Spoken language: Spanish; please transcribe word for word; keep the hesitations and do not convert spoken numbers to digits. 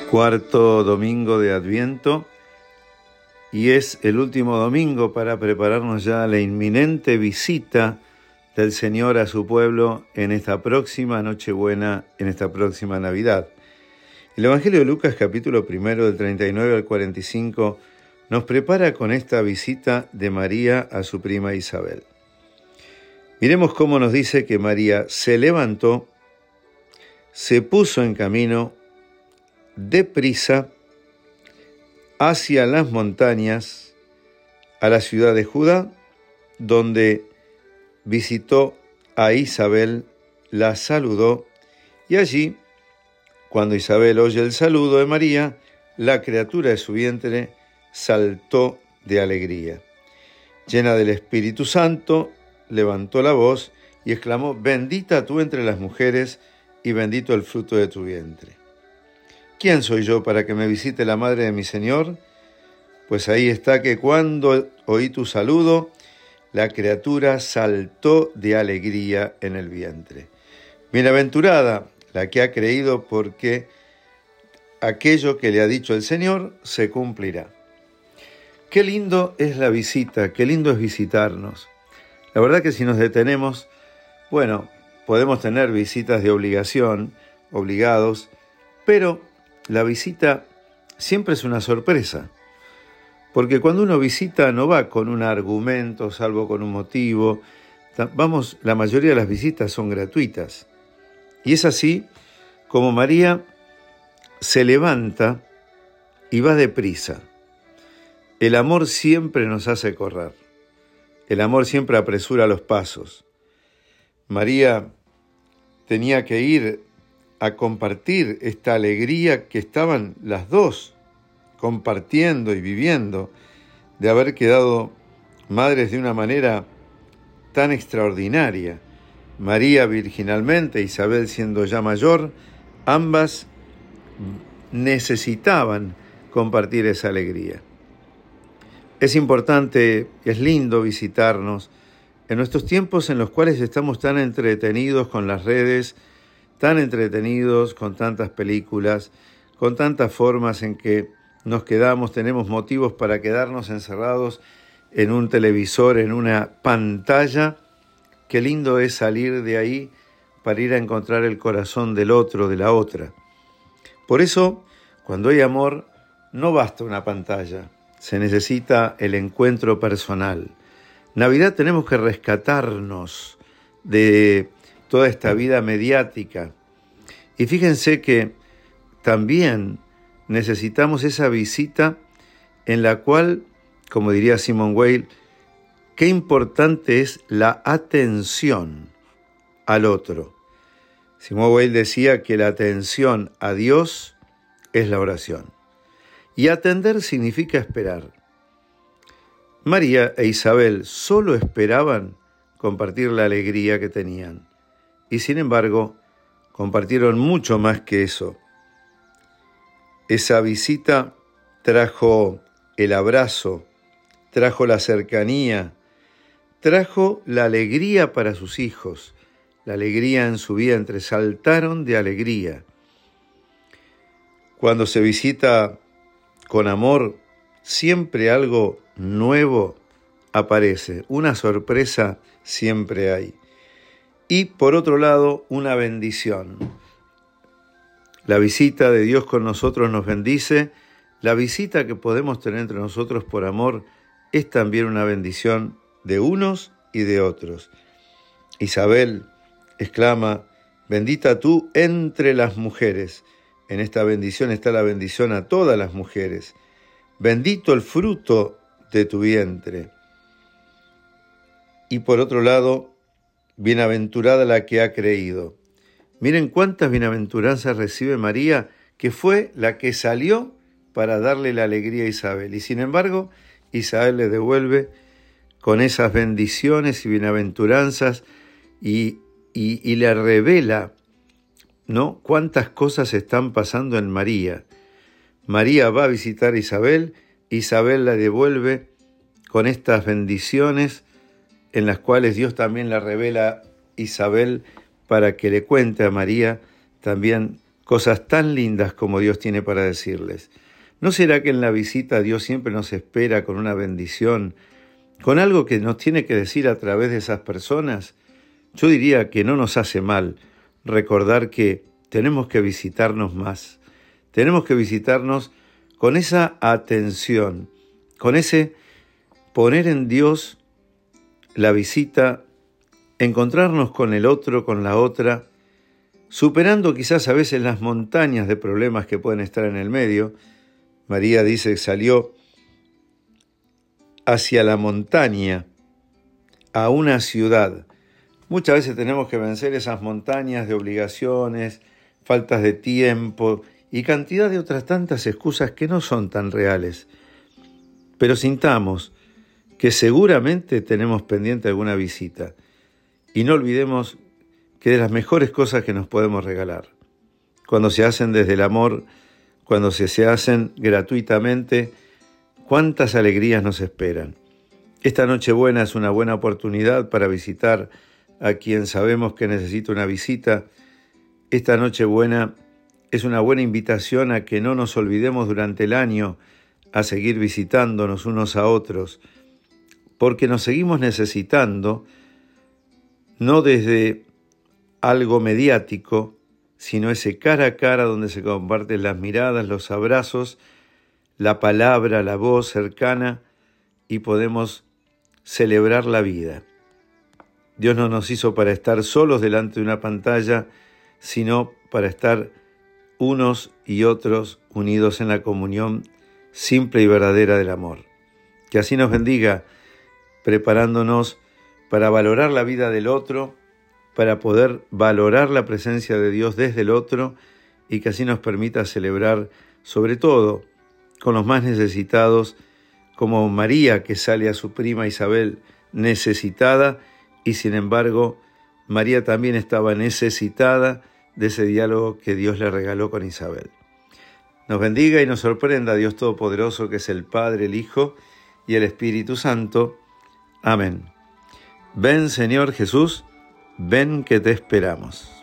Cuarto domingo de Adviento, y es el último domingo para prepararnos ya a la inminente visita del Señor a su pueblo en esta próxima Nochebuena, en esta próxima Navidad. El Evangelio de Lucas, capítulo primero, del treinta y nueve al cuarenta y cinco, nos prepara con esta visita de María a su prima Isabel. Miremos cómo nos dice que María se levantó, se puso en camino deprisa hacia las montañas, a la ciudad de Judá, donde visitó a Isabel, la saludó, y allí, cuando Isabel oye el saludo de María, la criatura de su vientre saltó de alegría. Llena del Espíritu Santo, levantó la voz y exclamó: «Bendita tú entre las mujeres, y bendito el fruto de tu vientre». ¿Quién soy yo para que me visite la madre de mi Señor? Pues ahí está que cuando oí tu saludo, la criatura saltó de alegría en el vientre. Bienaventurada la que ha creído, porque aquello que le ha dicho el Señor se cumplirá. Qué lindo es la visita, qué lindo es visitarnos. La verdad que si nos detenemos, bueno, podemos tener visitas de obligación, obligados, pero la visita siempre es una sorpresa, porque cuando uno visita no va con un argumento, salvo con un motivo. Vamos, la mayoría de las visitas son gratuitas. Y es así como María se levanta y va deprisa. El amor siempre nos hace correr. El amor siempre apresura los pasos. María tenía que ir a compartir esta alegría que estaban las dos compartiendo y viviendo, de haber quedado madres de una manera tan extraordinaria. María virginalmente, Isabel siendo ya mayor, ambas necesitaban compartir esa alegría. Es importante, es lindo visitarnos en nuestros tiempos en los cuales estamos tan entretenidos con las redes, tan entretenidos con tantas películas, con tantas formas en que nos quedamos, tenemos motivos para quedarnos encerrados en un televisor, en una pantalla. Qué lindo es salir de ahí para ir a encontrar el corazón del otro, de la otra. Por eso, cuando hay amor, no basta una pantalla, se necesita el encuentro personal. Navidad tenemos que rescatarnos de toda esta vida mediática. Y fíjense que también necesitamos esa visita en la cual, como diría Simone Weil, qué importante es la atención al otro. Simone Weil decía que la atención a Dios es la oración. Y atender significa esperar. María e Isabel solo esperaban compartir la alegría que tenían. Y sin embargo, compartieron mucho más que eso. Esa visita trajo el abrazo, trajo la cercanía, trajo la alegría para sus hijos, la alegría en su vientre, saltaron de alegría. Cuando se visita con amor, siempre algo nuevo aparece, una sorpresa siempre hay. Y por otro lado, una bendición. La visita de Dios con nosotros nos bendice. La visita que podemos tener entre nosotros por amor es también una bendición de unos y de otros. Isabel exclama: «Bendita tú entre las mujeres». En esta bendición está la bendición a todas las mujeres. Bendito el fruto de tu vientre. Y por otro lado, bienaventurada la que ha creído. Miren cuántas bienaventuranzas recibe María, que fue la que salió para darle la alegría a Isabel. Y sin embargo, Isabel le devuelve con esas bendiciones y bienaventuranzas y, y, y le revela, ¿no?, cuántas cosas están pasando en María. María va a visitar a Isabel, Isabel la devuelve con estas bendiciones en las cuales Dios también la revela a Isabel para que le cuente a María también cosas tan lindas como Dios tiene para decirles. ¿No será que en la visita Dios siempre nos espera con una bendición, con algo que nos tiene que decir a través de esas personas? Yo diría que no nos hace mal recordar que tenemos que visitarnos más. Tenemos que visitarnos con esa atención, con ese poner en Dios la visita, encontrarnos con el otro, con la otra, superando quizás a veces las montañas de problemas que pueden estar en el medio. María dice que salió hacia la montaña, a una ciudad. Muchas veces tenemos que vencer esas montañas de obligaciones, faltas de tiempo y cantidad de otras tantas excusas que no son tan reales. Pero sintamos que seguramente tenemos pendiente alguna visita. Y no olvidemos que de las mejores cosas que nos podemos regalar, cuando se hacen desde el amor, cuando se, se hacen gratuitamente, cuántas alegrías nos esperan. Esta Nochebuena es una buena oportunidad para visitar a quien sabemos que necesita una visita. Esta Nochebuena es una buena invitación a que no nos olvidemos durante el año a seguir visitándonos unos a otros, porque nos seguimos necesitando, no desde algo mediático, sino ese cara a cara donde se comparten las miradas, los abrazos, la palabra, la voz cercana, y podemos celebrar la vida. Dios no nos hizo para estar solos delante de una pantalla, sino para estar unos y otros unidos en la comunión simple y verdadera del amor. Que así nos bendiga, preparándonos para valorar la vida del otro, para poder valorar la presencia de Dios desde el otro, y que así nos permita celebrar, sobre todo, con los más necesitados, como María, que sale a su prima Isabel necesitada, y sin embargo, María también estaba necesitada de ese diálogo que Dios le regaló con Isabel. Nos bendiga y nos sorprenda Dios Todopoderoso, que es el Padre, el Hijo y el Espíritu Santo. Amén. Ven, Señor Jesús, ven que te esperamos.